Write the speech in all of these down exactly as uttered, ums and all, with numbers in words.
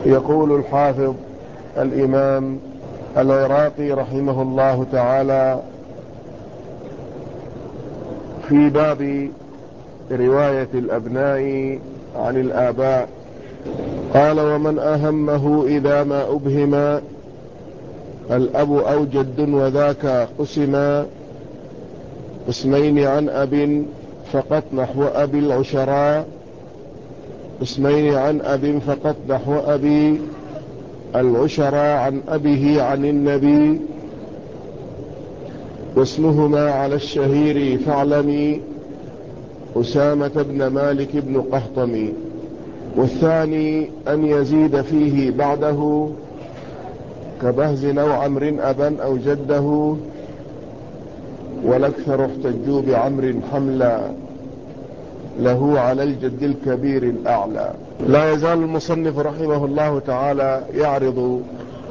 يقول الحافظ الإمام العراقي رحمه الله تعالى في باب رواية الأبناء عن الآباء، قال: ومن أهمه إذا ما أبهم الأب أو جد وذاك قسما قسمين عن أب فقط نحو أبي العشراء قسمين عن أب فقط نحو أبي العشراء عن أبيه عن النبي، واسمهما على الشهير فاعلمي أسامة بن مالك بن قحطمي. والثاني أن يزيد فيه بعده كبهز أو عمر أبا أو جده، والأكثر احتجوا بعمر حملا له على الجد الكبير الأعلى. لا يزال المصنف رحمه الله تعالى يعرض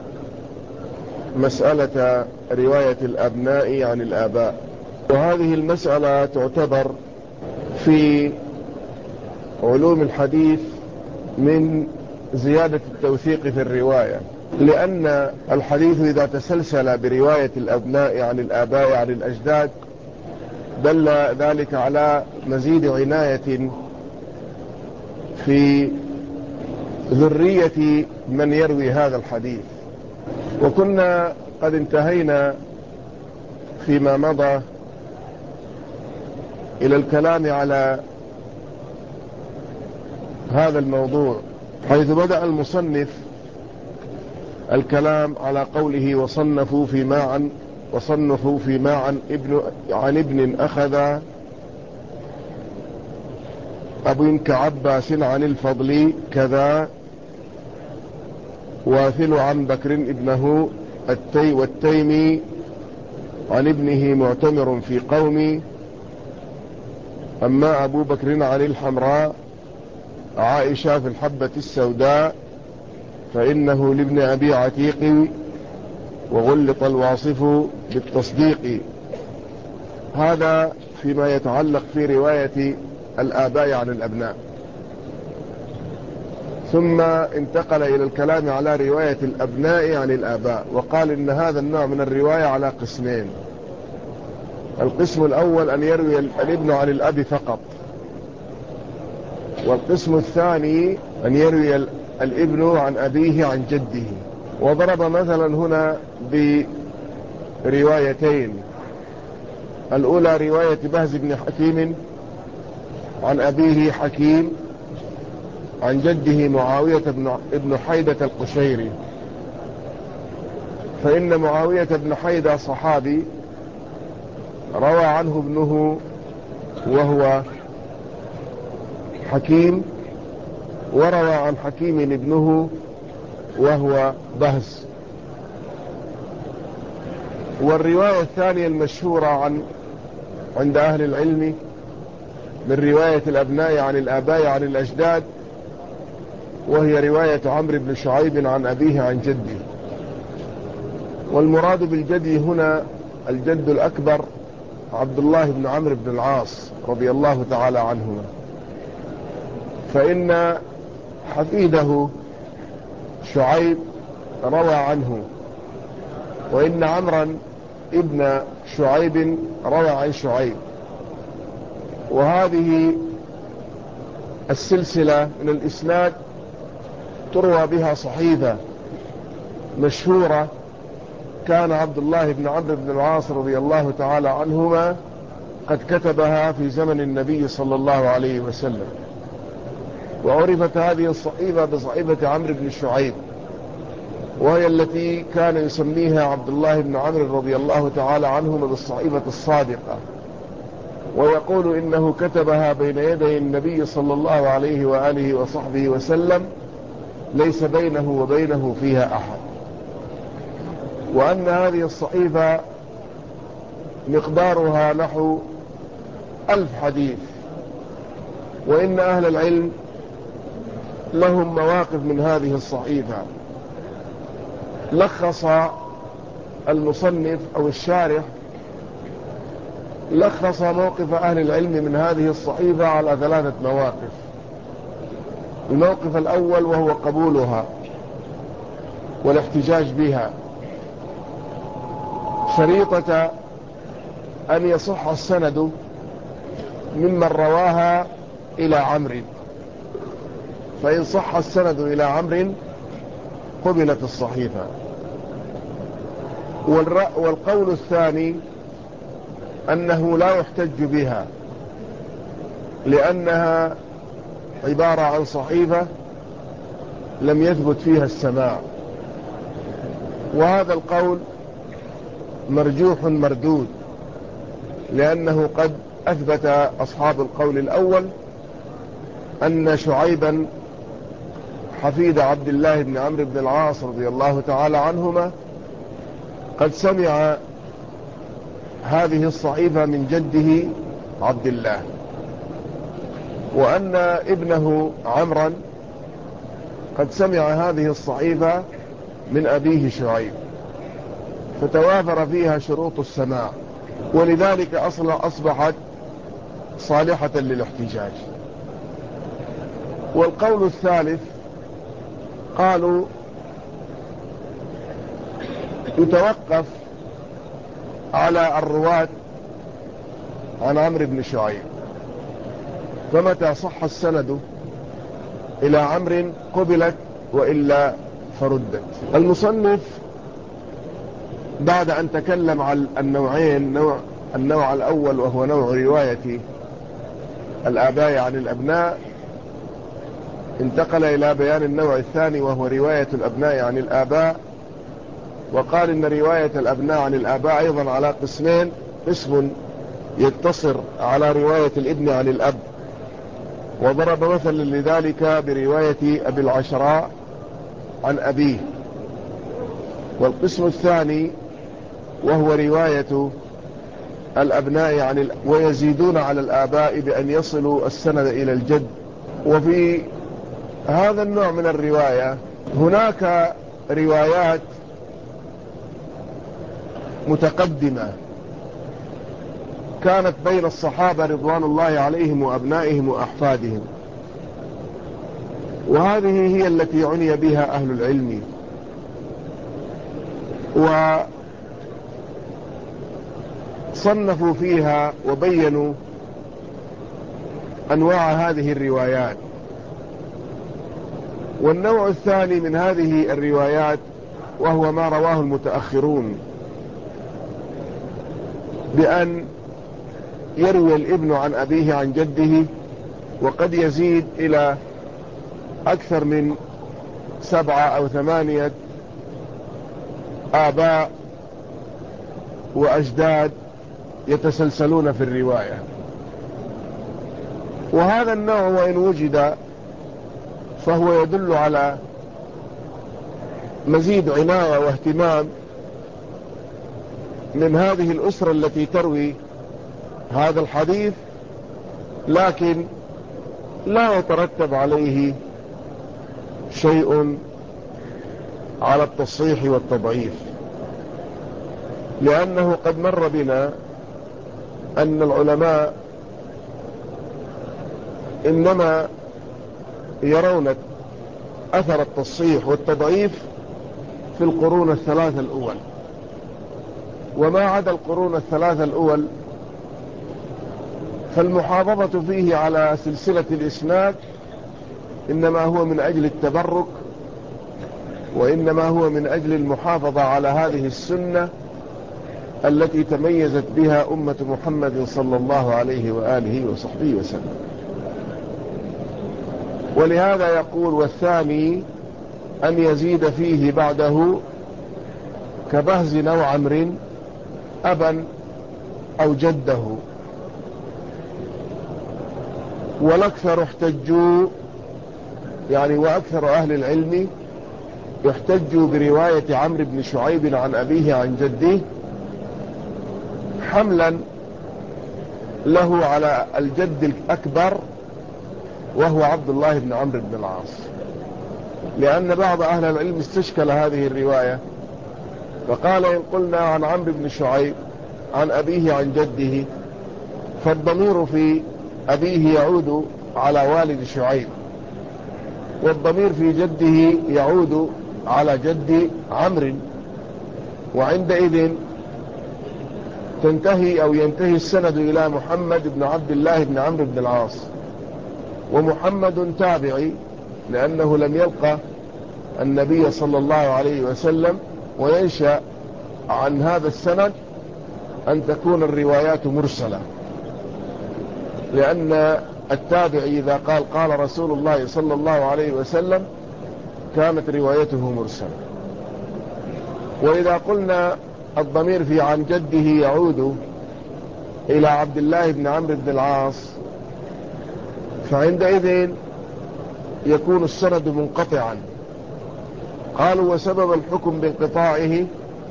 مسألة رواية الأبناء عن الآباء، وهذه المسألة تعتبر في علوم الحديث من زيادة التوثيق في الرواية، لأن الحديث إذا تسلسل برواية الأبناء عن الآباء عن الأجداد دل ذلك على مزيد عناية في ذرية من يروي هذا الحديث. وكنا قد انتهينا فيما مضى إلى الكلام على هذا الموضوع، حيث بدأ المصنف الكلام على قوله: وصنفوا فيما عن وصنفوا فيما عن ابن عن ابن أخذ أب كعباس عن الفضل كذا، واثل عن بكر ابنه التي والتيمي عن ابنه معتمر في قومي، أما أبو بكر عن الحمراء عائشة في الحبة السوداء فإنه لابن أبي عتيق وغلط الواصف بالتصديق. هذا فيما يتعلق في رواية الآباء عن الأبناء. ثم انتقل إلى الكلام على رواية الأبناء عن الآباء، وقال إن هذا النوع من الرواية على قسمين: القسم الأول أن يروي الابن عن الأب فقط، والقسم الثاني أن يروي الابن عن أبيه عن جده. وضرب مثلا هنا بروايتين: الأولى رواية بهز بن حكيم عن أبيه حكيم عن جده معاوية بن حيدة القشيري، فإن معاوية بن حيدة صحابي روى عنه ابنه وهو حكيم، وروى عن حكيم ابنه وهو بهز. والرواية الثانية المشهورة عن عند أهل العلم من رواية الأبناء عن الآباء عن الأجداد، وهي رواية عمرو بن شعيب عن أبيه عن جده. والمراد بالجد هنا الجد الأكبر عبد الله بن عمرو بن العاص رضي الله تعالى عنهما، فإن حفيده شعيب روى عنه، وإن عمرا ابن شعيب روى عن شعيب. وهذه السلسلة من الإسناد تروى بها صحيفة مشهورة كان عبد الله بن عمرو بن العاص رضي الله تعالى عنهما قد كتبها في زمن النبي صلى الله عليه وسلم، وعرفت هذه الصحيفة بصحيفة عمرو بن شعيب، وهي التي كان يسميها عبد الله بن عمرو رضي الله تعالى عنهما بالصحيفة الصادقة، ويقول إنه كتبها بين يدي النبي صلى الله عليه وآله وصحبه وسلم ليس بينه وبينه فيها أحد، وأن هذه الصحيفة مقدارها نحو ألف حديث. وإن أهل العلم لهم مواقف من هذه الصحيفة. لخص المصنف أو الشارح لخص موقف أهل العلم من هذه الصحيفة على ثلاثة مواقف. الموقف الأول وهو قبولها، والاحتجاج بها شريطة أن يصح السند ممن رواها إلى عمرو، فإن صح السند إلى عمرو قبلت الصحيفة. والقول الثاني أنه لا يحتج بها لأنها عبارة عن صحيفة لم يثبت فيها السماع، وهذا القول مرجوح مردود، لأنه قد أثبت أصحاب القول الأول أن شعيبا حفيد عبد الله بن عمرو بن العاص رضي الله تعالى عنهما قد سمع هذه الصحيفة من جده عبد الله، وأن ابنه عمرا قد سمع هذه الصحيفة من أبيه شعيب، فتوافر فيها شروط السماع، ولذلك أصلا أصبحت صالحة للاحتجاج. والقول الثالث قالوا يتوقف على الرواة عن عمرو بن شعيب، فمتى صح السند إلى عمرو قبلت وإلا فردت. المصنف بعد أن تكلم عن النوعين، نوع النوع الأول وهو نوع رواية الآباء عن الأبناء، انتقل إلى بيان النوع الثاني وهو رواية الأبناء عن الآباء، وقال إن رواية الأبناء عن الآباء أيضا على قسمين: قسم يقتصر على رواية الابن عن الأب، وضرب مثلا لذلك برواية أبي العشراء عن أبيه، والقسم الثاني وهو رواية الأبناء عن ال... ويزيدون على الآباء بأن يصلوا السند إلى الجد. وفي هذا النوع من الرواية هناك روايات متقدمة كانت بين الصحابة رضوان الله عليهم وأبنائهم وأحفادهم، وهذه هي التي عني بها أهل العلم، وصنفوا فيها وبينوا أنواع هذه الروايات. والنوع الثاني من هذه الروايات وهو ما رواه المتأخرون، بأن يروي الابن عن أبيه عن جده، وقد يزيد إلى أكثر من سبعة أو ثمانية آباء وأجداد يتسلسلون في الرواية. وهذا النوع وإن وجد فهو يدل على مزيد عناية واهتمام من هذه الأسرة التي تروي هذا الحديث، لكن لا يترتب عليه شيء على التصحيح والتضعيف، لأنه قد مر بنا أن العلماء إنما يرون أثر التصحيح والتضعيف في القرون الثلاثة الأول، وما عدا القرون الثلاثة الأول فالمحافظة فيه على سلسلة الإسناد إنما هو من أجل التبرك، وإنما هو من أجل المحافظة على هذه السنة التي تميزت بها أمة محمد صلى الله عليه وآله وصحبه وسلم. ولهذا يقول: والثاني أن يزيد فيه بعده كبهز أو عمرو أبا أو جده. والأكثر احتجوا، يعني وأكثر أهل العلم يحتجوا برواية عمرو بن شعيب عن أبيه عن جده، حملا له على الجد الأكبر وهو عبد الله بن عمرو بن العاص، لأن بعض أهل العلم استشكل هذه الرواية فقال: إن قلنا عن عمرو بن شعيب عن أبيه عن جده فالضمير في أبيه يعود على والد شعيب، والضمير في جده يعود على جد عمرو، وعندئذ تنتهي أو ينتهي السند إلى محمد بن عبد الله بن عمرو بن العاص، ومحمد تابعي لأنه لم يلقى النبي صلى الله عليه وسلم، وينشأ عن هذا السند أن تكون الروايات مرسلة، لأن التابعي إذا قال قال رسول الله صلى الله عليه وسلم كانت روايته مرسلة. وإذا قلنا الضمير في عن جده يعود إلى عبد الله بن عمرو بن العاص، فعندئذ يكون السند منقطعا. قالوا وسبب الحكم بانقطاعه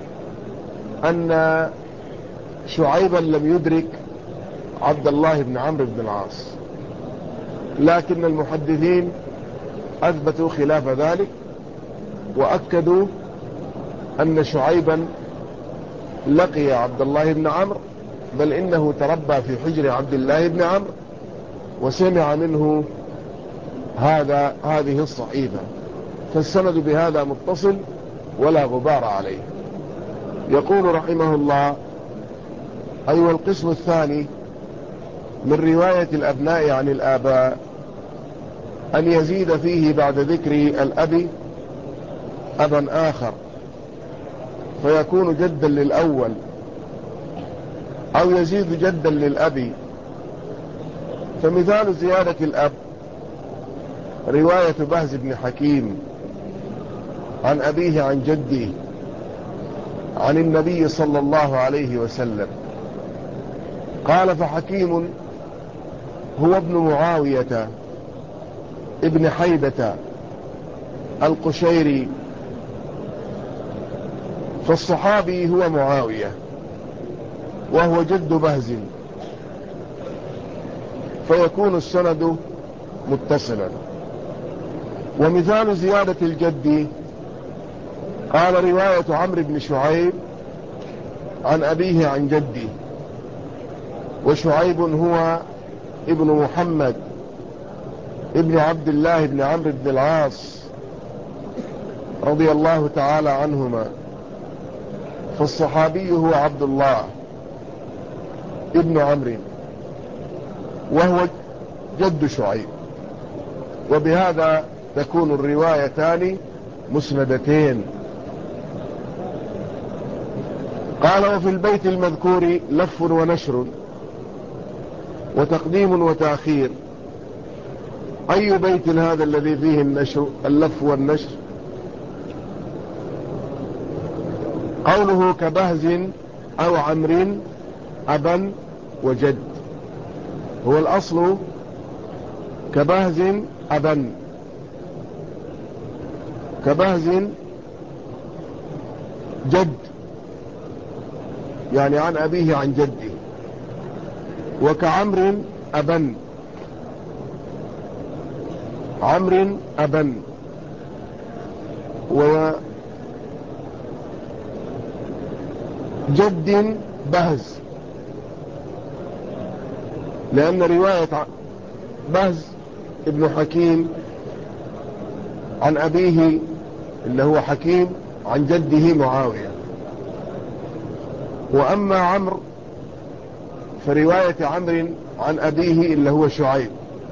أن شعيبا لم يدرك عبد الله بن عمرو بن العاص، لكن المحدثين أثبتوا خلاف ذلك، وأكدوا أن شعيبا لقي عبد الله بن عمرو، بل إنه تربى في حجر عبد الله بن عمرو وسمع منه هذا هذه الصحيفة، فالسند بهذا متصل ولا غبار عليه. يقول رحمه الله: أيها القسم الثاني من رواية الأبناء عن الآباء أن يزيد فيه بعد ذكر الأب أبا آخر فيكون جدا للأول، أو يزيد جدا للأب. فمثال زيادة الأب رواية بهز بن حكيم عن أبيه عن جده عن النبي صلى الله عليه وسلم قال: فحكيم هو ابن معاوية ابن حيدة القشيري، فالصحابي هو معاوية وهو جد بهز، فيكون السند متصلا. ومثال زيادة الجد قال: رواية عمرو بن شعيب عن أبيه عن جده، وشعيب هو ابن محمد ابن عبد الله بن عمرو بن العاص رضي الله تعالى عنهما، فالصحابي هو عبد الله ابن عمرو وهو جد شعيب، وبهذا تكون الروايتان مسندتين. قال: وفي البيت المذكور لف ونشر وتقديم وتأخير. أي بيت هذا الذي فيه النشر اللف والنشر؟ قوله كبهز أو عمر أبا وجد، هو الأصل كبهز أبا، كبهز جد يعني عن أبيه عن جده، وكعمر أبا، عمر أبا، وجد بهز، لأن رواية بهز ابن حكيم عن أبيه اللي هو حكيم عن جده معاوية. وأما عمرو فرواية عمرو عن أبيه اللي هو شعيب،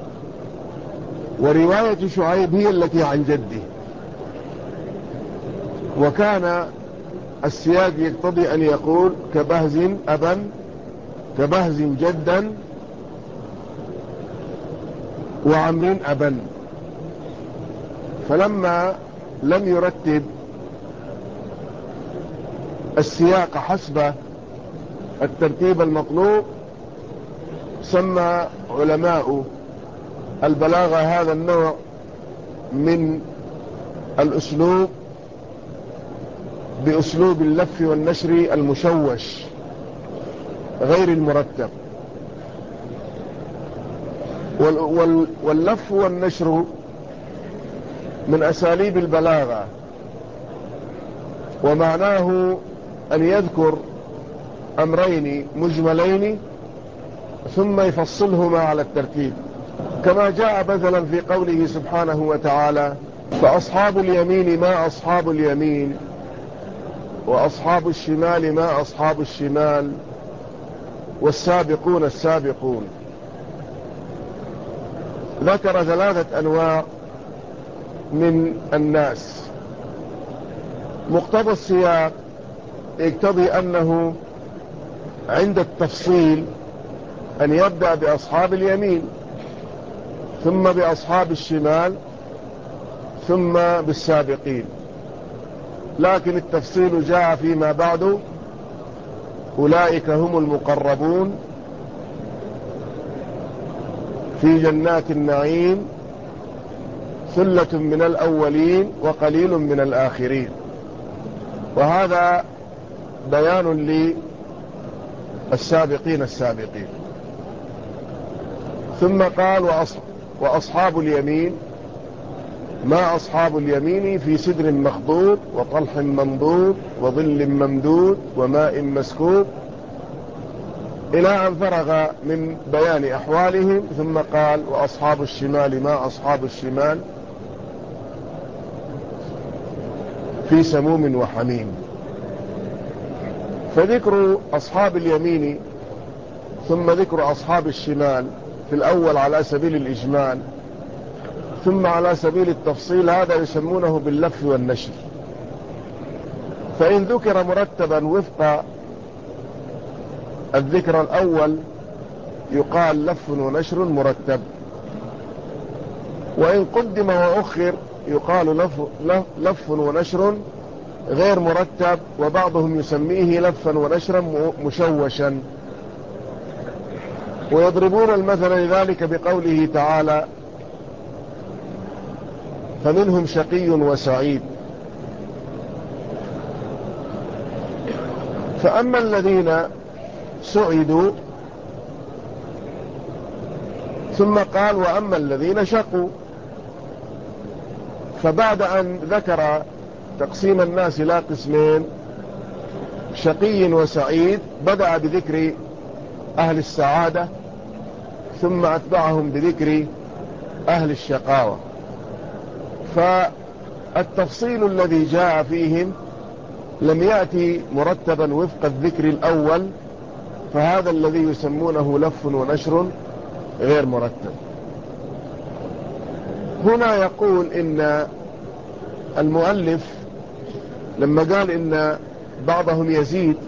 ورواية شعيب هي التي عن جده. وكان السياق يقتضي أن يقول كبهز أبا، كبهز جدا، وعمر أبا. فلما لم يرتب السياق حسب الترتيب المطلوب، سمى علماء البلاغة هذا النوع من الأسلوب بأسلوب اللف والنشر المشوش غير المرتب. واللف والنشر من أساليب البلاغة، ومعناه أن يذكر أمرين مجملين ثم يفصلهما على الترتيب، كما جاء مثلا في قوله سبحانه وتعالى: فأصحاب اليمين ما أصحاب اليمين، وأصحاب الشمال ما أصحاب الشمال، والسابقون السابقون. ذكر ثلاثة أنواع من الناس. مقتضى السياق يقتضي أنه عند التفصيل أن يبدأ بأصحاب اليمين، ثم بأصحاب الشمال، ثم بالسابقين. لكن التفصيل جاء فيما بعد: أولئك هم المقربون في جنات النعيم، ثلة من الأولين وقليل من الآخرين. وهذا بيان للسابقين السابقين. ثم قال: وأصحاب اليمين ما أصحاب اليمين في سدر مخضود وطلح منضود وظل ممدود وماء مسكوب، إلى أن فرغ من بيان أحوالهم. ثم قال: وأصحاب الشمال ما أصحاب الشمال في سموم وحميم. فذكر أصحاب اليمين ثم ذكر أصحاب الشمال في الأول على سبيل الإجمال، ثم على سبيل التفصيل، هذا يسمونه باللف والنشر. فإن ذكر مرتبا وفق الذكر الأول يقال لف ونشر مرتب، وإن قدم وأخر يقال لف, لف ونشر غير مرتب، وبعضهم يسميه لفا ونشرا مشوشا. ويضربون المثل لذلك بقوله تعالى: فمنهم شقي وسعيد. فأما الذين سعدوا، ثم قال: وأما الذين شقوا. فبعد أن ذكر تقسيم الناس إلى قسمين، شقي وسعيد، بدأ بذكر أهل السعادة، ثم أتبعهم بذكر أهل الشقاوة. فالتفصيل الذي جاء فيهم لم يأتي مرتبا وفق الذكر الأول، فهذا الذي يسمونه لف ونشر غير مرتب. هنا يقول إن المؤلف لما قال إن بعضهم يزيد،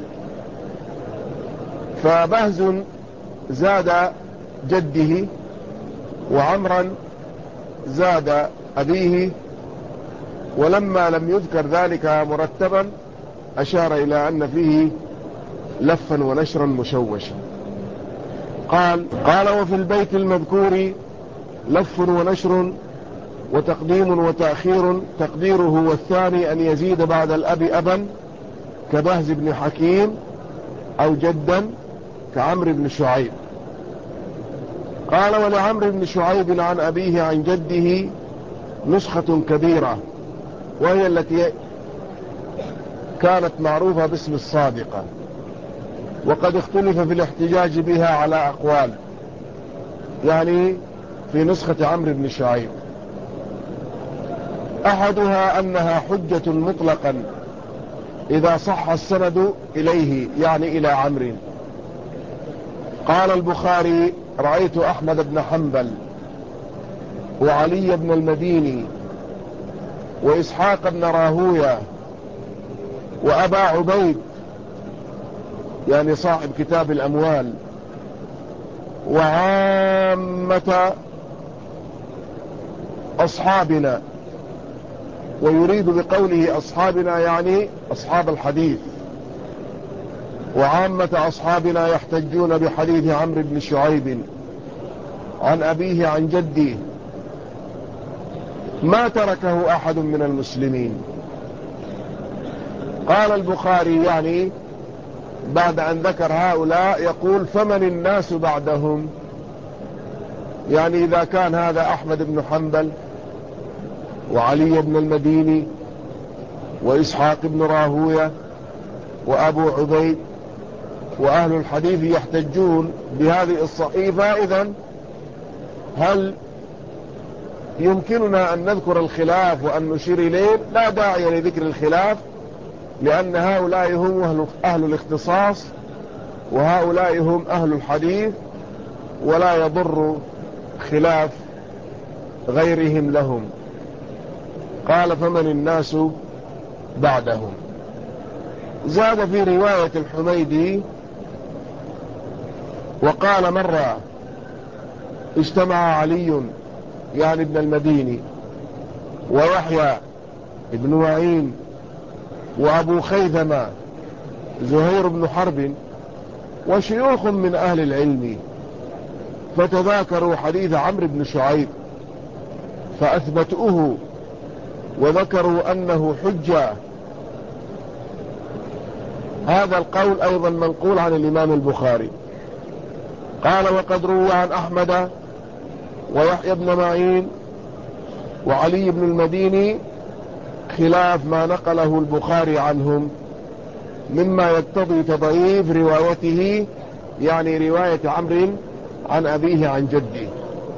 فبهز زاد جده، وعمرا زاد أبيه، ولما لم يذكر ذلك مرتبا أشار إلى أن فيه لفا ونشرا مشوشا. قال قال وفي البيت المذكور لف ونشر وتقديم وتأخير، تقديره والثاني أن يزيد بعد الأب أبا كبهز بن حكيم، أو جدا كعمرو بن شعيب. قال ولعمرو بن شعيب عن أبيه عن جده نسخة كبيرة، وهي التي كانت معروفة باسم الصادقة، وقد اختلف في الاحتجاج بها على أقوال، يعني في نسخة عمرو بن شعيب. أحدها أنها حجة مطلقا إذا صح السند إليه، يعني إلى عمرو. قال البخاري: رأيت أحمد بن حنبل وعلي بن المديني وإسحاق بن راهوية وأبا عبيد، يعني صاحب كتاب الأموال، وعامة أصحابنا. ويريد بقوله أصحابنا يعني أصحاب الحديث. وعامة أصحابنا يحتجون بحديث عمرو بن شعيب عن أبيه عن جده ما تركه أحد من المسلمين. قال البخاري يعني بعد أن ذكر هؤلاء يقول: فمن الناس بعدهم؟ يعني إذا كان هذا أحمد بن حنبل وعلي بن المديني وإسحاق بن راهوية وأبو عبيد وأهل الحديث يحتجون بهذه الصحيفة، إذن هل يمكننا أن نذكر الخلاف وأن نشير إليه، لا داعي لذكر الخلاف، لأن هؤلاء هم أهل, أهل الاختصاص، وهؤلاء هم أهل الحديث، ولا يضر خلاف غيرهم لهم. قال فمن الناس بعدهم. زاد في رواية الحميدي وقال مرة اجتمع علي يعني ابن المديني ويحيى ابن معين وأبو خيثمة زهير بن حرب وشيوخ من أهل العلم، فتذاكروا حديث عمرو بن شعيب فأثبتوه وذكروا أنه حجة. هذا القول أيضا منقول عن الإمام البخاري. قال وقد روى عن أحمد ويحيى بن معين وعلي بن المديني خلاف ما نقله البخاري عنهم، مما يقتضي تضعيف روايته، يعني رواية عمرو عن أبيه عن جده.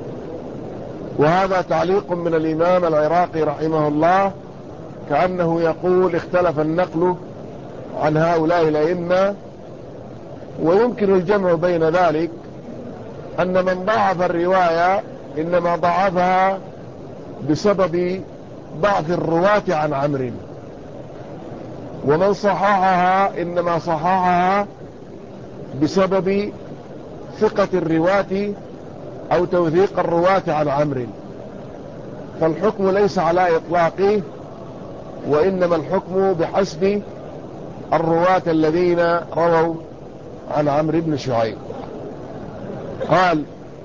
وهذا تعليق من الإمام العراقي رحمه الله، كأنه يقول اختلف النقل عن هؤلاء الأئمة. ويمكن الجمع بين ذلك أن من ضعف الرواية إنما ضعفها بسبب ضعف الرواة عن عمرو، ومن صححها إنما صححها بسبب ثقة الرواة أو توثيق الرواة عن عمرو. فالحكم ليس على إطلاقه، وإنما الحكم بحسب الرواة الذين رووا عن عمرو بن شعيب. قال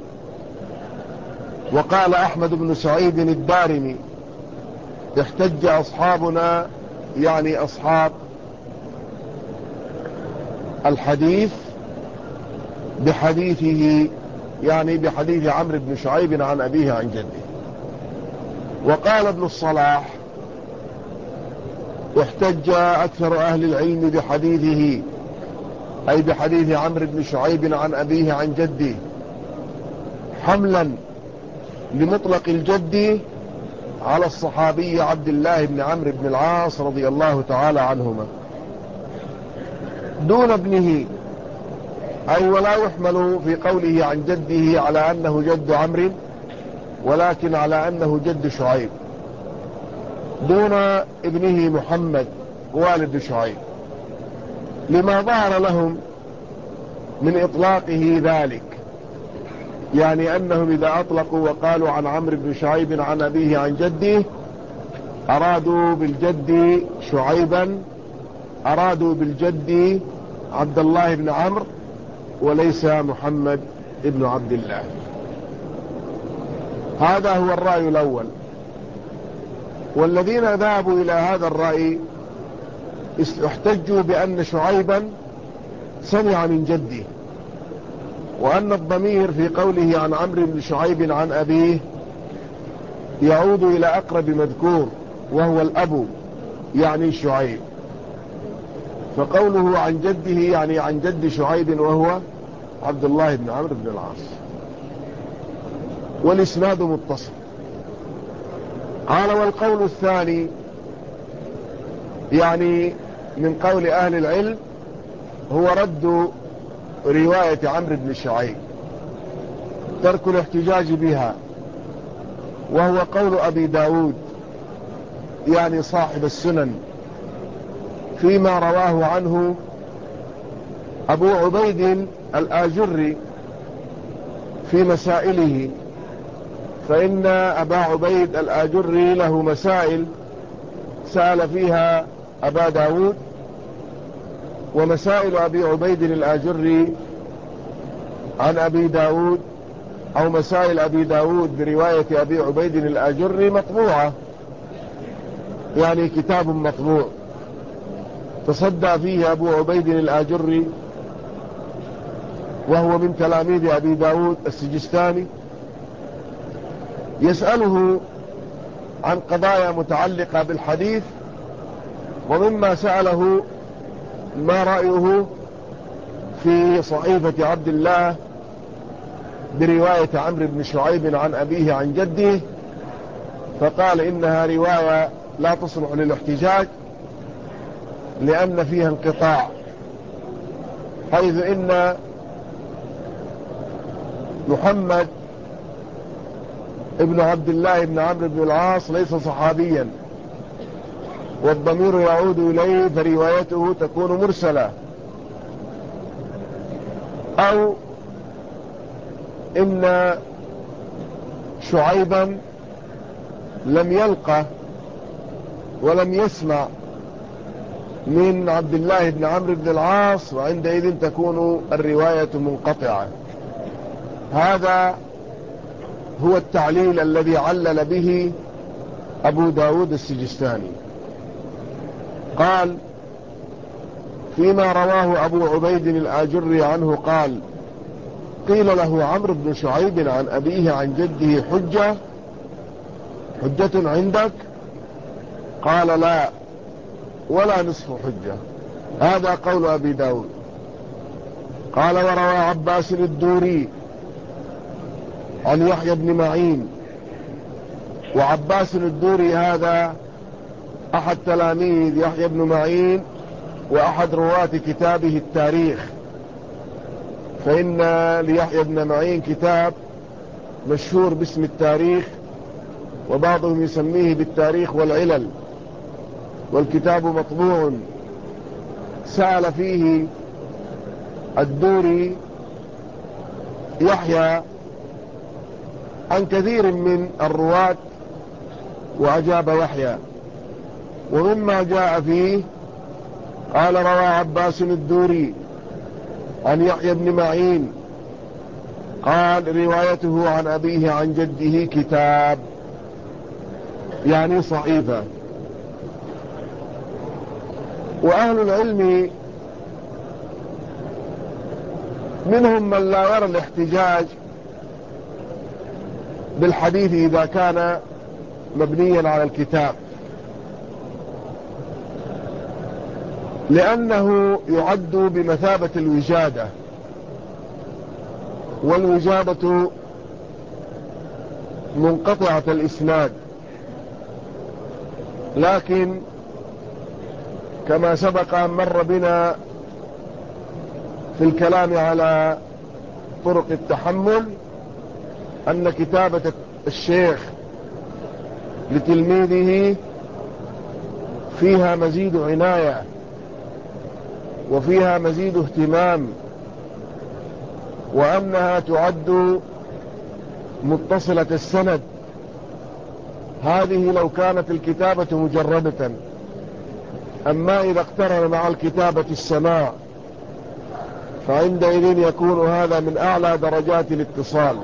وقال أحمد بن سعيد الدارمي احتج أصحابنا، يعني أصحاب الحديث، بحديثه، يعني بحديث عمرو بن شعيب عن أبيه عن جده. وقال ابن الصلاح احتج أكثر أهل العلم بحديثه، أي بحديث عمرو بن شعيب عن أبيه عن جده، حملا لمطلق الجد على الصحابي عبد الله بن عمرو بن العاص رضي الله تعالى عنهما دون ابنه، أي ولا يحمل في قوله عن جده على أنه جد عمرو، ولكن على أنه جد شعيب دون ابنه محمد والد شعيب، لما ظهر لهم من إطلاقه ذلك، يعني أنهم إذا أطلقوا وقالوا عن عمرو بن شعيب عن أبيه عن جده أرادوا بالجد شعيبا، أرادوا بالجد عبد الله بن عمرو وليس محمد ابن عبد الله. هذا هو الرأي الأول. والذين ذهبوا إلى هذا الرأي احتجوا بأن شعيبا سمع من جده، وأن الضمير في قوله عن عمرو بن شعيب عن أبيه يعود إلى أقرب مذكور وهو الأب، يعني شعيب، فقوله عن جده يعني عن جد شعيب وهو عبد الله بن عمرو بن العاص، والإسناد متصل. قال والقول الثاني، يعني من قول أهل العلم، هو رد رواية عمرو بن شعيب، ترك الاحتجاج بها، وهو قول أبي داود يعني صاحب السنن فيما رواه عنه أبو عبيد الآجري في مسائله، فإن أبا عبيد الآجري له مسائل سأل فيها أبا داود، ومسائل أبي عبيد الآجري عن أبي داود أو مسائل أبي داود برواية أبي عبيد الآجري مطبوعة، يعني كتاب مطبوع تصدى فيه أبو عبيد الآجري وهو من تلاميذ أبي داود السجستاني، يسأله عن قضايا متعلقة بالحديث، ومما سأله ما رأيه في صحيفة عبد الله برواية عمرو بن شعيب عن أبيه عن جده، فقال إنها رواية لا تصلح للاحتجاج لأن فيها انقطاع، حيث إن محمد ابن عبد الله بن عمرو بن العاص ليس صحابيا، والضمير يعود إليه، فروايته تكون مرسلة. أو إن شعيبا لم يلقى ولم يسمع من عبد الله بن عمرو بن العاص، وعندئذ تكون الرواية منقطعة. هذا هو التعليل الذي علل به أبو داود السجستاني. قال فيما رواه أبو عبيد الآجري عنه قال قيل له عمرو بن شعيب عن أبيه عن جده حجة حجة عندك؟ قال لا ولا نصف حجة. هذا قول أبي داود. قال وروى عباس الدوري عن يحيى بن معين، وعباس الدوري هذا أحد تلاميذ يحيى بن معين وأحد رواة كتابه التاريخ، فإن ليحيى بن معين كتاب مشهور باسم التاريخ، وبعضهم يسميه بالتاريخ والعلل، والكتاب مطبوع. سأل فيه الدوري يحيى عن كثير من الرواة وأجاب يحيى، ومما جاء فيه قال روى عباس الدوري عن يحيى بن معين قال روايته عن أبيه عن جده كتاب، يعني صحيفة. وأهل العلم منهم من لا يرى الاحتجاج بالحديث إذا كان مبنيا على الكتاب، لأنه يعد بمثابة الوجادة، والوجادة منقطعة الإسناد. لكن كما سبق أن مر بنا في الكلام على طرق التحمل أن كتابة الشيخ لتلميذه فيها مزيد عناية وفيها مزيد اهتمام، وأنها تعد متصلة السند. هذه لو كانت الكتابة مجردة، أما إذا اقترن مع الكتابة السماع فعندئذ يكون هذا من أعلى درجات الاتصال.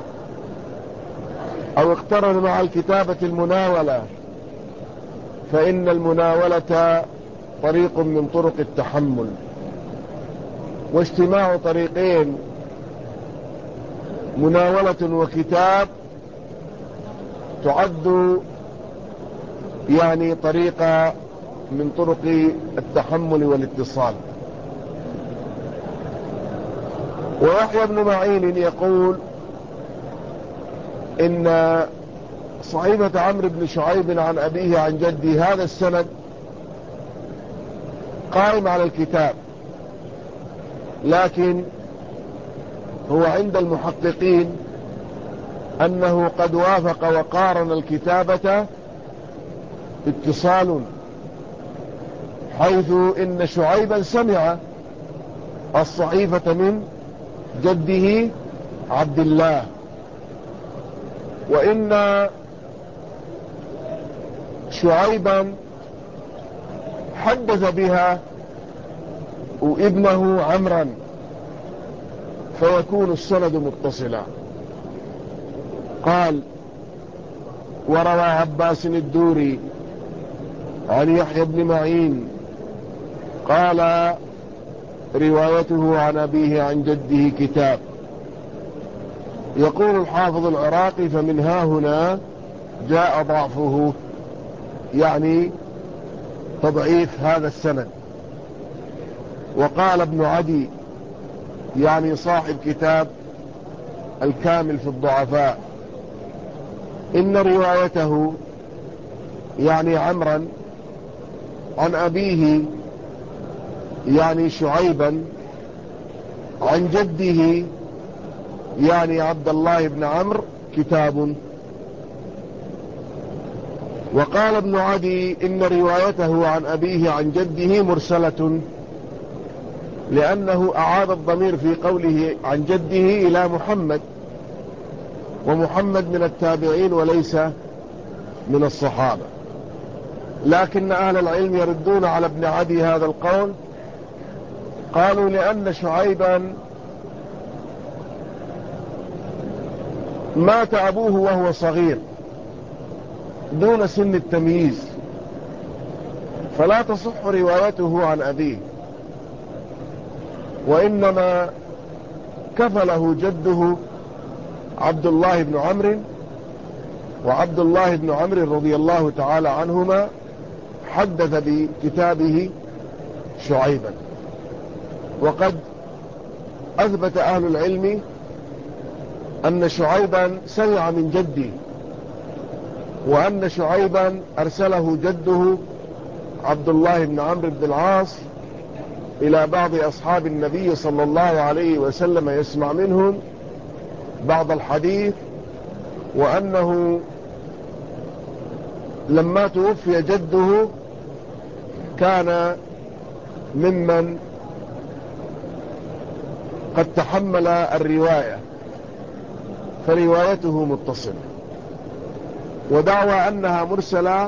أو اقترن مع الكتابة المناولة، فإن المناولة طريق من طرق التحمل، واجتماع طريقين مناولة وكتاب تعد يعني طريقة من طرق التحمل والاتصال. ويحيى بن معين يقول إن صحيفة عمرو بن شعيب عن أبيه عن جده هذا السند قائم على الكتاب، لكن هو عند المحققين أنه قد وافق وقارن الكتابة اتصال، حيث إن شعيبا سمع الصحيفة من جده عبد الله، وإن شعيبا حدث بها وابنه عمرا، فيكون السند متصلا. قال وروى عباس الدوري عن يحيى بن معين قال روايته عن أبيه عن جده كتاب. يقول الحافظ العراقي فمن ها هنا جاء ضعفه، يعني تضعيف هذا السند. وقال ابن عدي يعني صاحب كتاب الكامل في الضعفاء إن روايته يعني عمرا عن أبيه يعني شعيبا عن جده يعني عبد الله بن عمرو كتاب. وقال ابن عدي إن روايته عن أبيه عن جده مرسلة، لأنه أعاد الضمير في قوله عن جده إلى محمد، ومحمد من التابعين وليس من الصحابة. لكن أهل العلم يردون على ابن عدي هذا القول، قالوا لأن شعيبا مات أبوه وهو صغير دون سن التمييز، فلا تصح روايته عن أبيه، وإنما كفله جده عبد الله بن عمرو، وعبد الله بن عمرو رضي الله تعالى عنهما حدث بكتابه شعيبا. وقد أثبت أهل العلم أن شعيبا سمع من جده، وأن شعيبا أرسله جده عبد الله بن عمرو بن العاص إلى بعض أصحاب النبي صلى الله عليه وسلم يسمع منهم بعض الحديث، وأنه لما توفي جده كان ممن قد تحمل الرواية، فروايته متصلة. ودعوى أنها مرسلة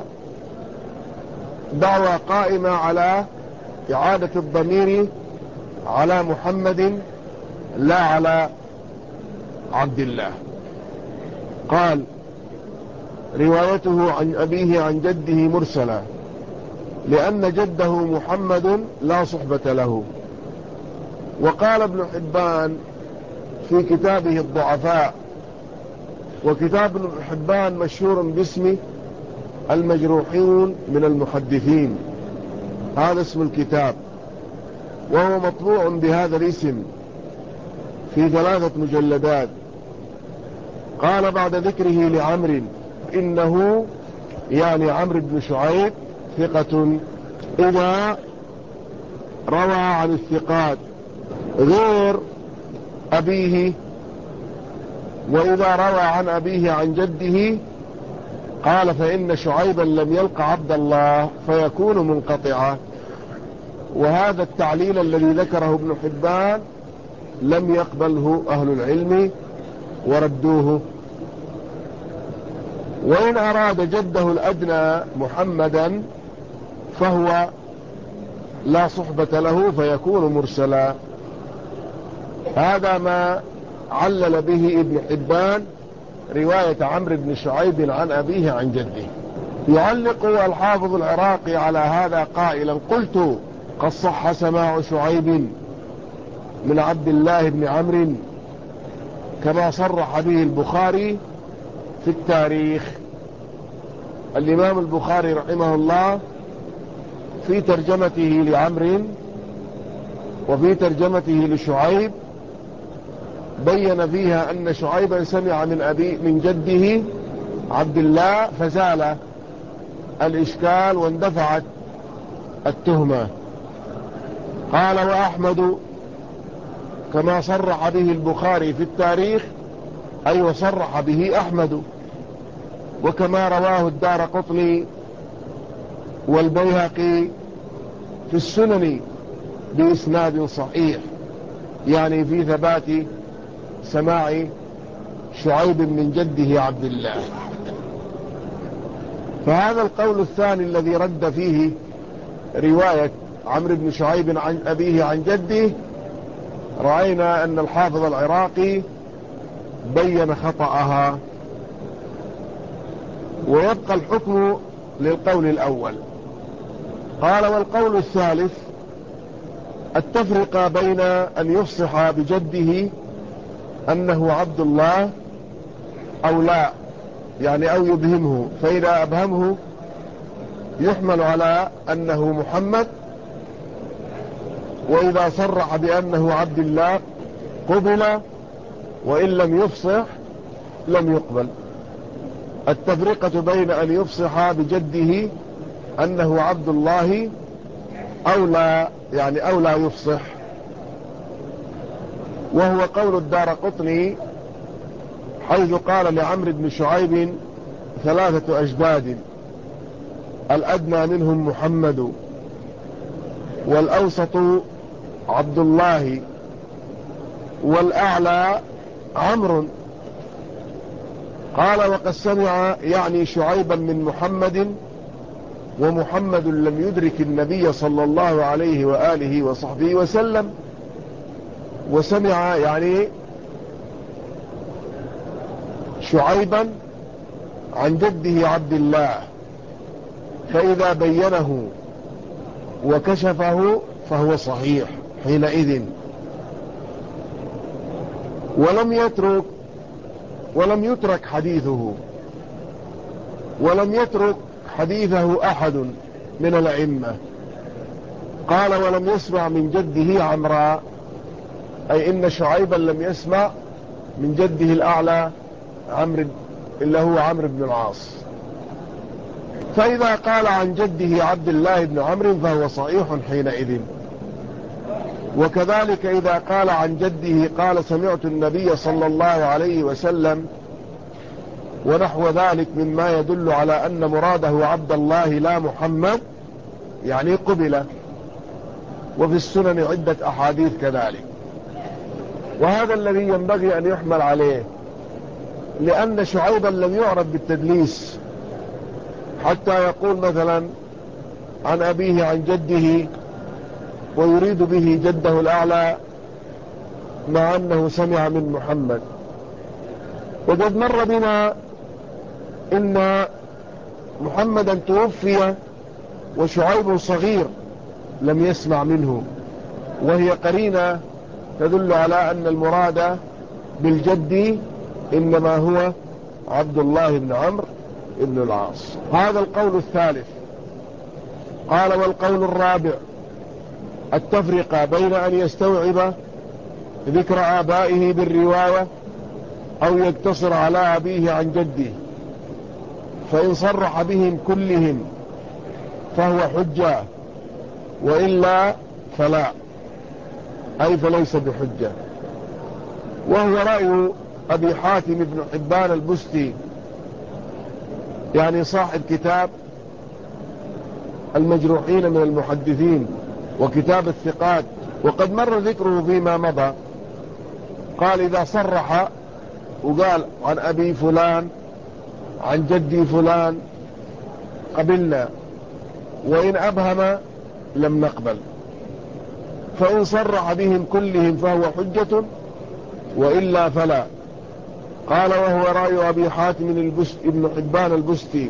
دعوى قائمة على إعادة الضمير على محمد لا على عبد الله. قال روايته عن أبيه عن جده مرسلة لأن جده محمد لا صحبة له. وقال ابن حبان في كتابه الضعفاء، وكتاب ابن حبان مشهور باسم المجروحون من المحدثين، هذا اسم الكتاب، وهو مطبوع بهذا الاسم في ثلاثة مجلدات. قال بعد ذكره لعمرو إنه يعني عمرو بن شعيب ثقة إذا روى عن الثقات غير أبيه، وإذا روى عن أبيه عن جده قال فإن شعيبا لم يلق عبد الله فيكون منقطعا. وهذا التعليل الذي ذكره ابن حبان لم يقبله أهل العلم وردوه. وإن أراد جده الأدنى محمدا فهو لا صحبة له فيكون مرسلا. هذا ما علل به ابن حبان رواية عمرو بن شعيب عن أبيه عن جده. يعلق الحافظ العراقي على هذا قائلا قلت قد صح سماع شعيب من عبد الله بن عمرو كما صرح به البخاري في التاريخ. الإمام البخاري رحمه الله في ترجمته لعمرو وفي ترجمته لشعيب بين فيها أن شعيبا سمع من أبي من جده عبد الله، فزال الإشكال واندفعت التهمة. قال وأحمد كما صرح به البخاري في التاريخ، أي وصرح به أحمد، وكما رواه الدارقطني والبيهقي في السنن بإسناد صحيح، يعني في ثبات سماع شعيب من جده عبد الله. فهذا القول الثاني الذي رد فيه رواية عمرو بن شعيب عن أبيه عن جده، رأينا أن الحافظ العراقي بين خطأها، ويبقى الحكم للقول الأول. قال والقول الثالث التفرقة بين أن يفصح بجده أنه عبد الله أو لا، يعني أو يبهمه، فإذا أبهمه يحمل على أنه محمد، وإذا صرح بأنه عبد الله قبل، وإن لم يفصح لم يقبل. التفرقة بين أن يفصح بجده أنه عبد الله أو لا، يعني أو لا يفصح، وهو قول الدارقطني حيث قال لعمرو بن شعيب ثلاثة أجداد، الأدنى منهم محمد، والأوسط عبد الله، والأعلى عمرو. قال وقد سمع يعني شعيبا من محمد، ومحمد لم يدرك النبي صلى الله عليه وآله وصحبه وسلم، وسمع يعني شعيبا عن جده عبد الله، فإذا بينه وكشفه فهو صحيح حينئذ. ولم يترك ولم يترك حديثه ولم يترك حديثه أحد من الأئمة. قال ولم يسمع من جده عمرا، أي إن شعيبا لم يسمع من جده الأعلى عمرو إلا هو عمرو بن العاص. فإذا قال عن جده عبد الله بن عمرو فهو صحيح حينئذ. وكذلك إذا قال عن جده قال سمعت النبي صلى الله عليه وسلم ونحو ذلك مما يدل على أن مراده عبد الله لا محمد، يعني قبل. وفي السنن عدة أحاديث كذلك، وهذا الذي ينبغي أن يحمل عليه، لأن شعيبا لم يعرف بالتدليس حتى يقول مثلا عن أبيه عن جده ويريد به جده الأعلى مع أنه سمع من محمد. وقد مر بنا إن محمدا توفي وشعيب صغير لم يسمع منه، وهي قرينة تدل على أن المراد بالجد إنما هو عبد الله بن عمرو بن العاص. هذا القول الثالث. قال والقول الرابع التفرقة بين أن يستوعب ذكر آبائه بالرواية أو يقتصر على أبيه عن جده، فإن صرح بهم كلهم فهو حجة، وإلا فلا، أي فليس بحجة. وهو رأي أبي حاتم بن حبان البستي، يعني صاحب كتاب المجروحين من المحدثين وكتاب الثقات، وقد مر ذكره فيما مضى. قال إذا صرح وقال عن أبي فلان عن جدي فلان قبلنا، وإن أبهم لم نقبل، فإن صرح بهم كلهم فهو حجة، وإلا فلا. قال وهو رأي أبي حاتم البست ابن حبان البستي،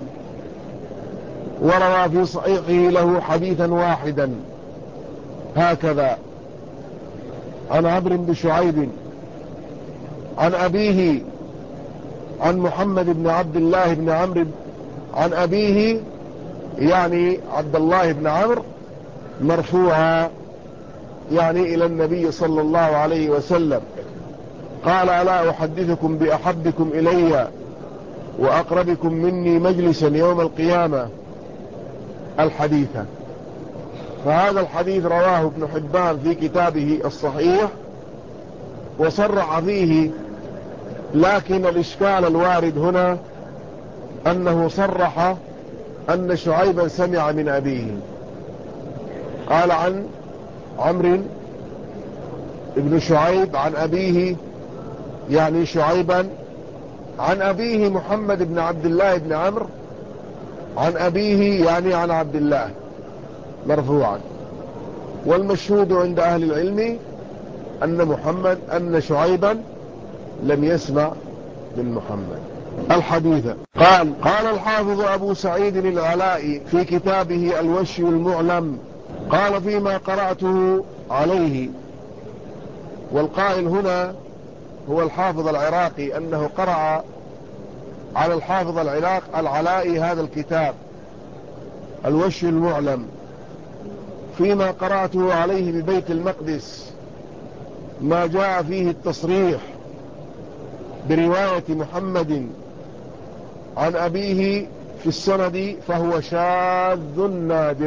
وروى في صحيحه له حديثا واحدا هكذا عن عمرو بن شعيب عن أبيه عن محمد بن عبد الله بن عمرو عن أبيه يعني عبد الله بن عمرو مرفوعا، يعني إلى النبي صلى الله عليه وسلم. قال ألا أحدثكم بأحبكم إلي وأقربكم مني مجلسا يوم القيامة الحديث. فهذا الحديث رواه ابن حبان في كتابه الصحيح وصرح فيه، لكن الإشكال الوارد هنا أنه صرح أن شعيبا سمع من أبيه. قال عن عمرو ابن شعيب عن أبيه يعني شعيبا عن أبيه محمد بن عبد الله بن عمرو عن أبيه يعني عن عبد الله مرفوعا. والمشهود عند أهل العلم أن محمد أن شعيبا لم يسمع من محمد الحديث. قال قال الحافظ أبو سعيد العلائي في كتابه الوشي المعلم، قال فيما قرأته عليه، والقائل هنا هو الحافظ العراقي، أنه قرأ على الحافظ العراق العلائي هذا الكتاب الوشي المعلم، فيما قرأته عليه ببيت المقدس ما جاء فيه التصريح برواية محمد عن أبيه في السند فهو شاذ نادر.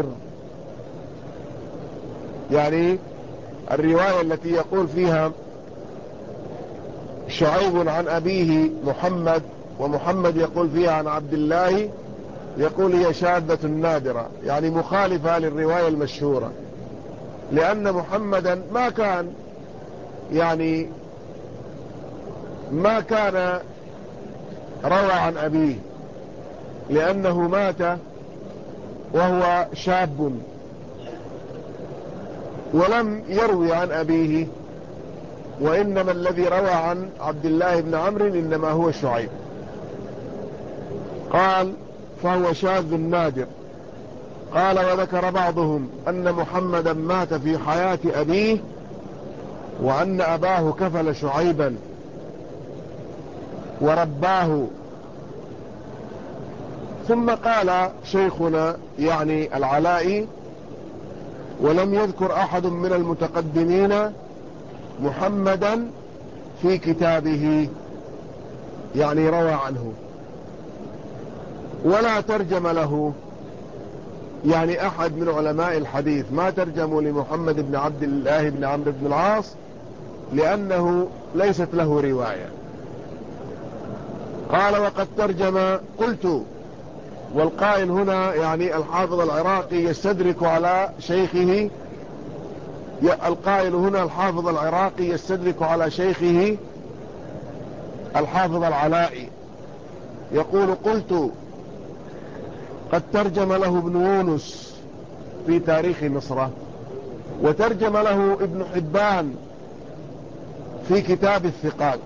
يعني الرواية التي يقول فيها شعيب عن أبيه محمد ومحمد يقول فيها عن عبد الله، يقول هي شاذة نادرة، يعني مخالفة للرواية المشهورة، لأن محمدا ما كان يعني ما كان روى عن أبيه، لأنه مات وهو شاب ولم يروي عن أبيه، وإنما الذي روى عن عبد الله بن عمرو إنما هو شعيب. قال فهو شاذ نادر. قال وذكر بعضهم أن محمدا مات في حياة أبيه وأن أباه كفل شعيبا ورباه. ثم قال شيخنا يعني العلائي ولم يذكر أحد من المتقدمين محمدا في كتابه، يعني روى عنه ولا ترجم له، يعني أحد من علماء الحديث ما ترجموا لمحمد بن عبد الله بن عمرو بن العاص لأنه ليست له رواية. قال وقد ترجم قلت، والقائل هنا يعني الحافظ العراقي يستدرك على شيخه، القائل هنا الحافظ العراقي يستدرك على شيخه الحافظ العلائي، يقول قلت قد ترجم له ابن يونس في تاريخ مصر، وترجم له ابن حبان في كتاب الثقات.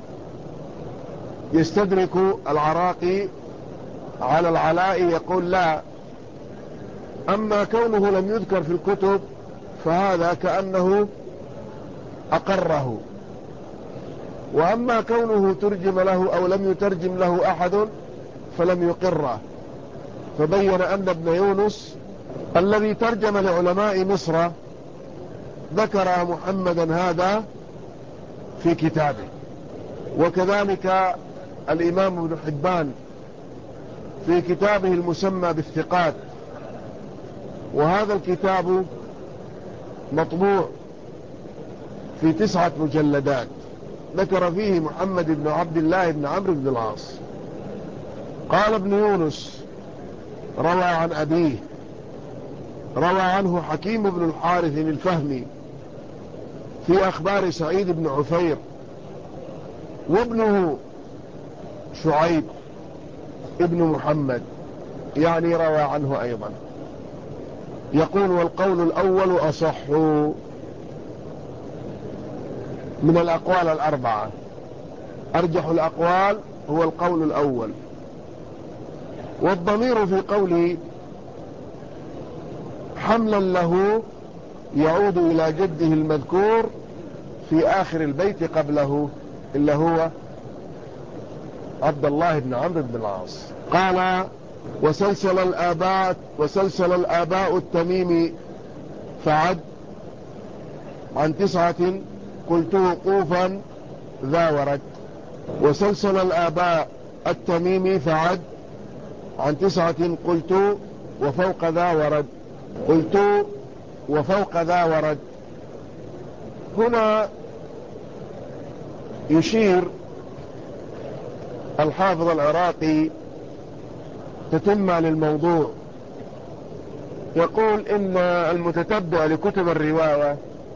يستدرك العراقي على العلائي يقول لا، أما كونه لم يذكر في الكتب فهذا كأنه أقره، وأما كونه ترجم له أو لم يترجم له أحد فلم يقره. فبين أن ابن يونس الذي ترجم لعلماء مصر ذكر محمدا هذا في كتابه، وكذلك الإمام ابن حبان في كتابه المسمى بالثقات، وهذا الكتاب مطبوع في تسعة مجلدات، ذكر فيه محمد بن عبد الله بن عمرو بن العاص. قال ابن يونس روى عن أبيه، روى عنه حكيم بن الحارث الفهمي في أخبار سعيد بن عفير، وابنه شعيب ابن محمد يعني روى عنه أيضا. يقول والقول الأول أصح من الأقوال الأربعة، أرجح الأقوال هو القول الأول. والضمير في قوله حملا له يعود إلى جده المذكور في آخر البيت قبله اللي هو عبد الله بن عمرو بن العاص. قال وسلسل الآباء وسلسل الآباء التميمي فعد عن تسعة قلت وقوفا ذا ورد. وسلسل الآباء التميمي فعد عن تسعة قلت وفوق ذا ورد. قلت وفوق ذا ورد. هنا يشير الحافظ العراقي تتمة للموضوع، يقول إن المتتبع لكتب الرواية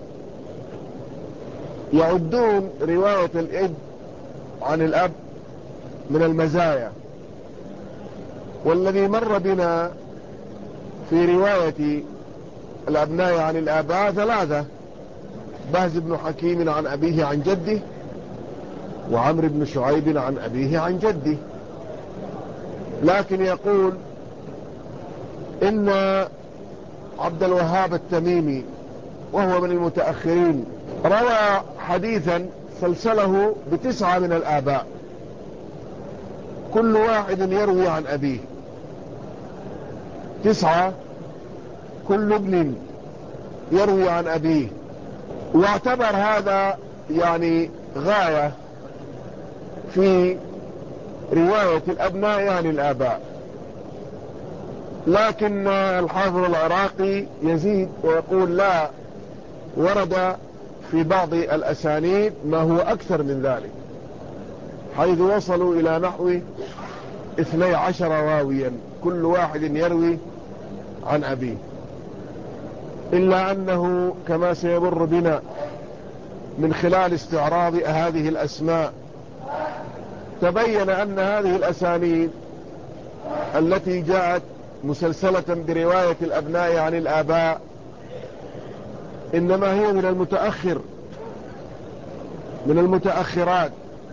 يعدون رواية الإب عن الأب من المزايا، والذي مر بنا في رواية الأبناء عن الآباء ثلاثة: بهز بن حكيم عن أبيه عن جده، وعمر بن شعيب عن أبيه عن جده. لكن يقول إن عبد الوهاب التميمي وهو من المتأخرين روى حديثا سلسله بتسعة من الآباء، كل واحد يروي عن أبيه، تسعة كل ابن يروي عن أبيه. واعتبر هذا يعني غاية في رواية الأبناء عن الآباء. لكن الحافظ العراقي يزيد ويقول لا، ورد في بعض الأسانيد ما هو أكثر من ذلك، حيث وصلوا إلى نحو اثني عشر راويا كل واحد يروي عن أبيه. إلا أنه كما سيمر بنا من خلال استعراض هذه الأسماء تبين أن هذه الأسانيد التي جاءت مسلسلة برواية الأبناء عن الآباء إنما هي من المتأخر من المتأخرات،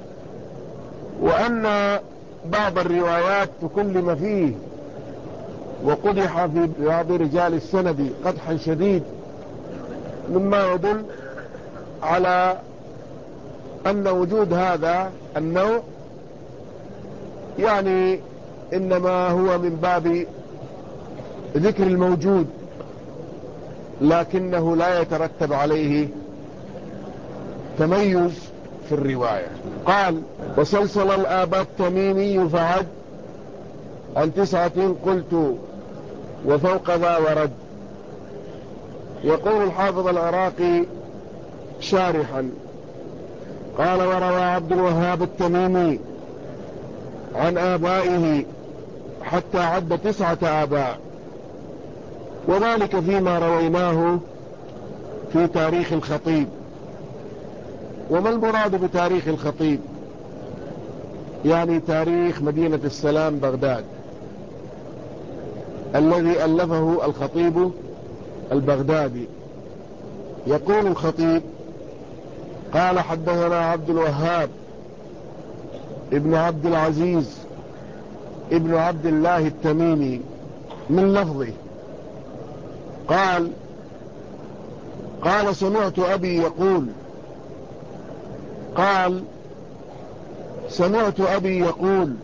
وأن بعض الروايات تكلم فيه وقدح في بعض رجال السند قدحا شديد، مما يدل على أن وجود هذا النوع يعني إنما هو من باب ذكر الموجود، لكنه لا يترتب عليه تميز في الرواية. قال: وسلسل الآباء التميمي فعد عن تسعة قلت وفوق ذا ورد. يقول الحافظ العراقي شارحا: قال: وروى عبد الوهاب التميمي عن آبائه حتى عد تسعة آباء، وذلك فيما رويناه في تاريخ الخطيب. وما المراد بتاريخ الخطيب؟ يعني تاريخ مدينة السلام بغداد الذي ألفه الخطيب البغدادي. يقول الخطيب: قال: حدثنا عبد الوهاب ابن عبد العزيز ابن عبد الله التميمي، من لفظه قال: قال سمعت أبي يقول قال سمعت أبي يقول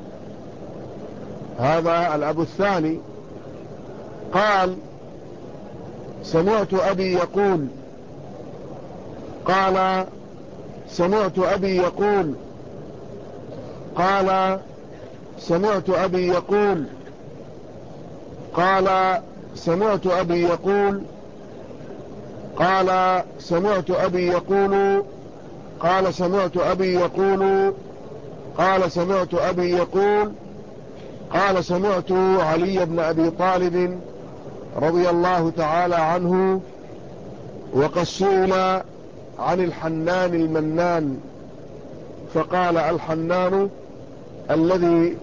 هذا الأب الثاني. قال: سمعت أبي يقول قال سمعت أبي يقول قال سمعت أبي يقول قال سمعت أبي يقول قال سمعت أبي يقول قال سمعت أبي يقول قال سمعت أبي يقول قال سمعت علي بن أبي طالب رضي الله تعالى عنه وقد سئل عن الحنان المنان، فقال: الحنان الذي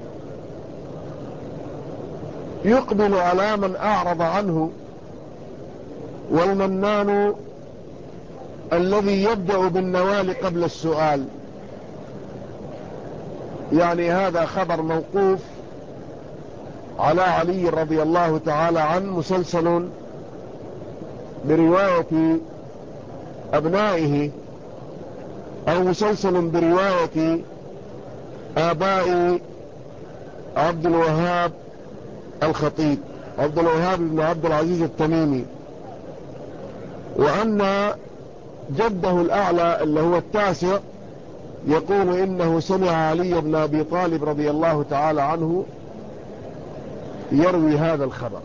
يقبل على من أعرض عنه، والمنان الذي يبدأ بالنوال قبل السؤال. يعني هذا خبر موقوف على علي رضي الله تعالى عنه، مسلسل برواية أبنائه أو مسلسل برواية آباء عبد الوهاب الخطيب، عبد الوهاب بن عبد العزيز التميمي. وأن جده الأعلى اللي هو التاسع يقول إنه سمع علي بن أبي طالب رضي الله تعالى عنه يروي هذا الخبر.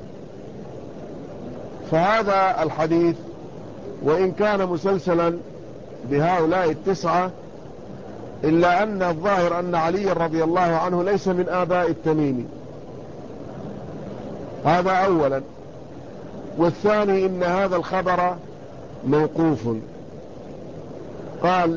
فهذا الحديث وإن كان مسلسلا بهؤلاء التسعة، إلا أن الظاهر أن علي رضي الله عنه ليس من آباء التميمي، هذا أولا. والثاني إن هذا الخبر موقوف. قال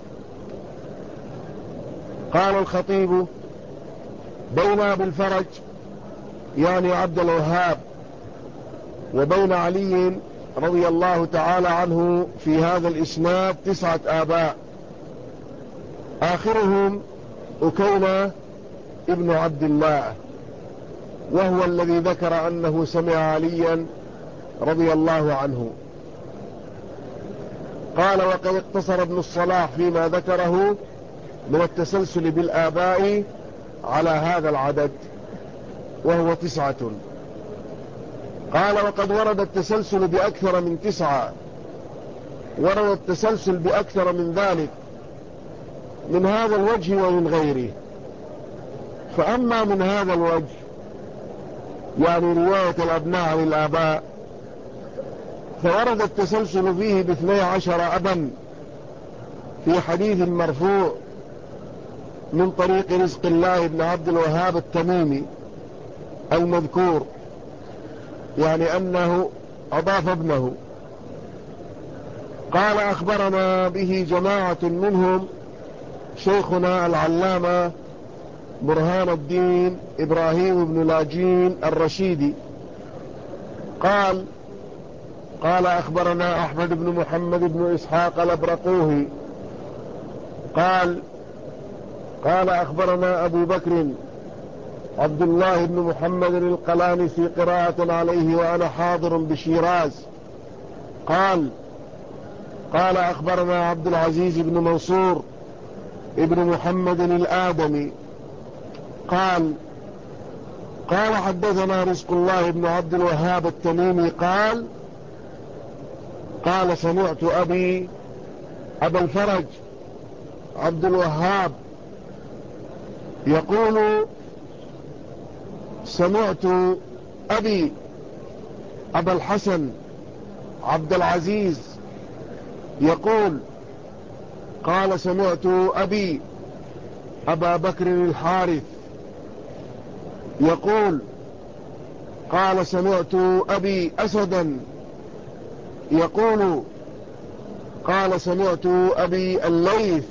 قال الخطيب: بين أبي الفرج يعني عبد الوهاب وبين علي رضي الله تعالى عنه في هذا الإسناد تسعة آباء، آخرهم أكيمة ابن عبد الله، وهو الذي ذكر أنه سمع عليا رضي الله عنه. قال: وقد اقتصر ابن الصلاح فيما ذكره من التسلسل بالآباء على هذا العدد وهو تسعة. قال: وقد ورد التسلسل بأكثر من تسعة، ورد التسلسل بأكثر من ذلك من هذا الوجه ومن غيره. فأما من هذا الوجه يعني رواية الأبناء عن الآباء فورد التسلسل فيه باثني عشر أبا في حديث مرفوع من طريق رزق الله بن عبد الوهاب التميمي المذكور، يعني أنه أضاف ابنه. قال أخبرنا به جماعة منهم شيخنا العلامة برهان الدين إبراهيم بن لاجين الرشيدي قال قال أخبرنا أحمد بن محمد بن إسحاق الأبرقوهي قال قال أخبرنا أبو بكر عبد الله بن محمد القلانسي قراءة عليه وأنا حاضر بشيراز قال قال أخبرنا عبد العزيز بن منصور ابن محمد الآدمي قال قال حدثنا رزق الله بن عبد الوهاب التميمي قال قال سمعت أبي أبا الفرج عبد الوهاب يقول سمعت أبي أبا الحسن عبد العزيز يقول قال سمعت أبي أبا بكر الحارث يقول قال سمعت أبي أسدا يقول قال سمعت أبي الليث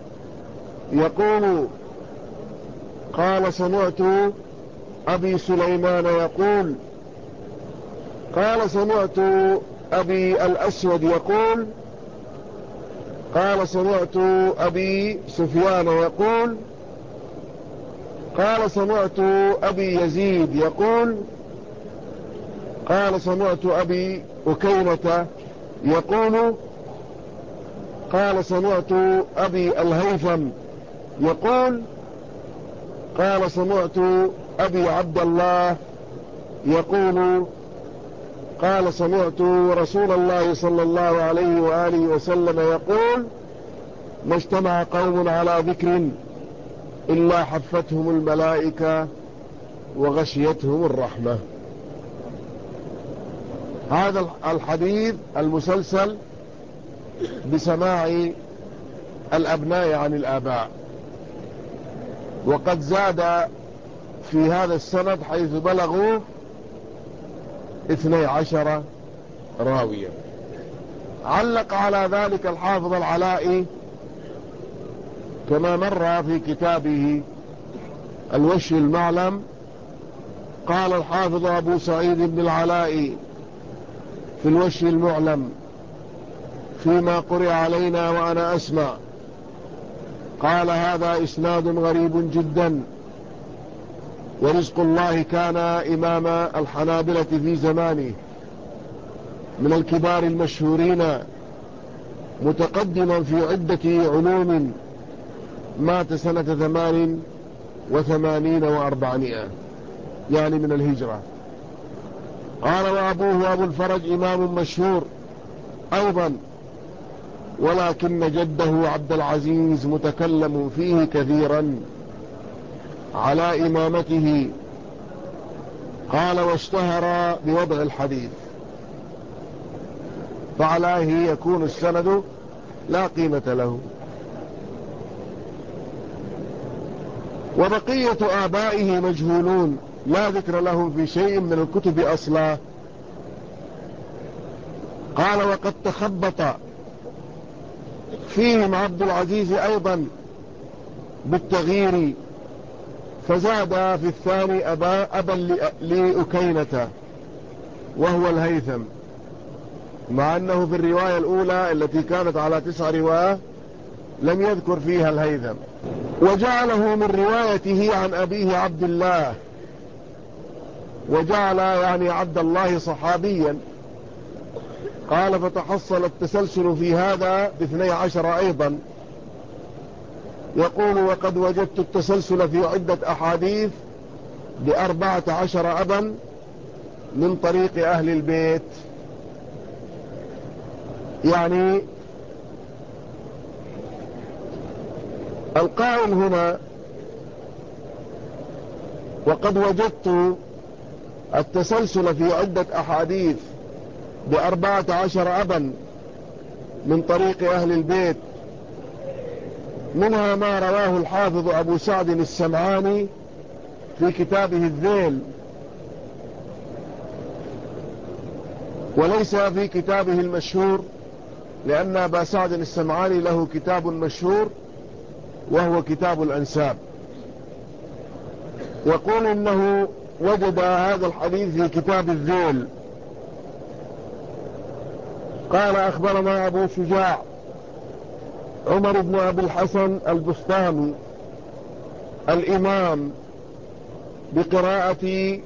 يقول قال سمعت أبي سليمان يقول قال سمعت أبي الأسود يقول قال سمعت أبي سفيان يقول قال سمعت أبي يزيد يقول قال سمعت أبي أكيمة يقول قال سمعت أبي الهيثم يقول قال سمعت أبي عبد الله يقول قال سمعت رسول الله صلى الله عليه وآله وسلم يقول ما اجتمع قوم على ذكر إلا حفتهم الملائكة وغشيتهم الرحمة. هذا الحديث المسلسل بسماع الأبناء عن الآباء، وقد زاد في هذا السند حيث بلغوا اثني عشر راويا. علق على ذلك الحافظ العلائي كما مر في كتابه الوشي المعلم. قال الحافظ أبو سعيد بن العلائي في الوشي المعلم فيما قرئ علينا وأنا أسمع قال هذا إسناد غريب جدا، ورزق الله كان إمام الحنابلة في زمانه من الكبار المشهورين متقدما في عدة علوم، مات سنة ثمان وثمانين وأربعمائة يعني من الهجرة. قال وأبوه أبو الفرج إمام مشهور أيضا، ولكن جده عبد العزيز متكلم فيه كثيرا على إمامته. قال واشتهر بوضع الحديث، فعليه يكون السند لا قيمة له. وبقية آبائه مجهولون لا ذكر لهم في شيء من الكتب أصلا. قال وقد تخبط فيهم عبد العزيز أيضا بالتغيير، فزاد في الثاني أبا, أبا لأكينة وهو الهيثم، مع أنه في الرواية الأولى التي كانت على تسع رواية لم يذكر فيها الهيثم، وجعله من روايته عن أبيه عبد الله، وجعل يعني عبد الله صحابيا. قال فتحصل التسلسل في هذا باثني عشر أيضا. يقول وقد وجدت التسلسل في عدة أحاديث بأربعة عشر أبا من طريق أهل البيت. يعني القائل هنا وقد وجدت التسلسل في عدة أحاديث بأربعة عشر أبا من طريق أهل البيت، منها ما رواه الحافظ أبو سعد السمعاني في كتابه الذيل، وليس في كتابه المشهور، لأن أبا سعد السمعاني له كتاب مشهور وهو كتاب الأنساب. يقول إنه وجد هذا الحديث في كتاب الذيل. قال أخبرنا أبو شجاع عمر بن أبي الحسن البستاني الإمام بقراءة،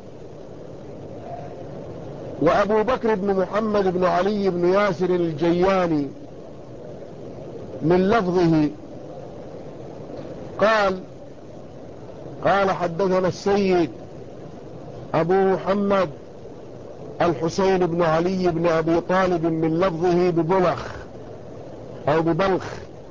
وأبو بكر بن محمد بن علي بن ياسر الجياني من لفظه. قال قال حدثنا السيد أبو محمد الحسين بن علي بن أبي طالب من لفظه ببلخ أو ببلخ.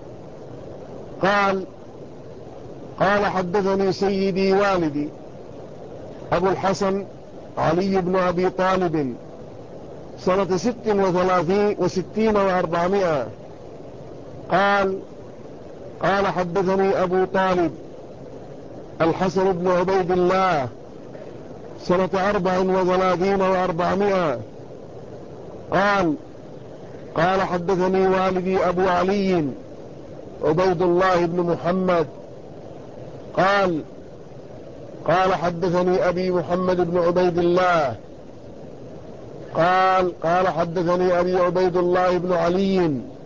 قال قال حدثني سيدي والدي أبو الحسن علي بن أبي طالب سنة ست وثلاثين وستين وأربعمائة. قال قال حدثني أبو طالب الحسن بن عبيد الله سنة أربع وثلاثين وأربعمائة. قال قال حدثني والدي أبو علي عبيد الله بن محمد. قال قال حدثني أبي محمد بن عبيد الله. قال قال حدثني أبي عبيد الله بن علي